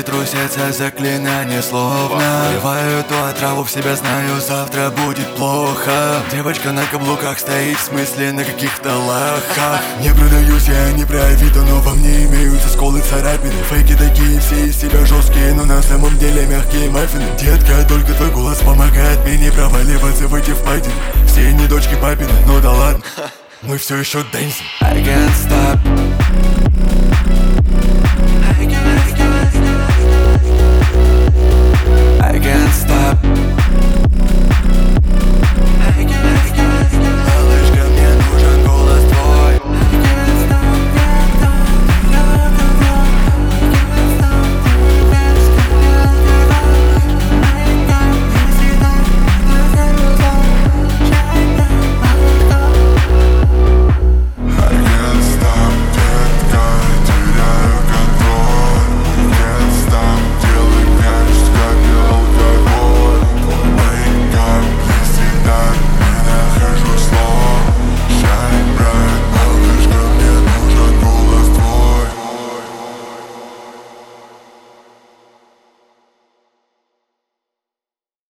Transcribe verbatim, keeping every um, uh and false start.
мысли трусятся, заклинания словно вливаю ту отраву в себя, знаю, завтра будет плохо. Девочка на каблуках стоит, в смысле на каких-то лохах. Не продаюсь, я не про Авито, но во мне имеются сколы, царапины. Фейки такие, все из себя жесткие, но на самом деле мягкие маффины. Детка, только твой голос помогает мне не проваливаться в эти впадины. Все не дочки папины, ну да ладно, мы все еще дэнсим. I can't stop.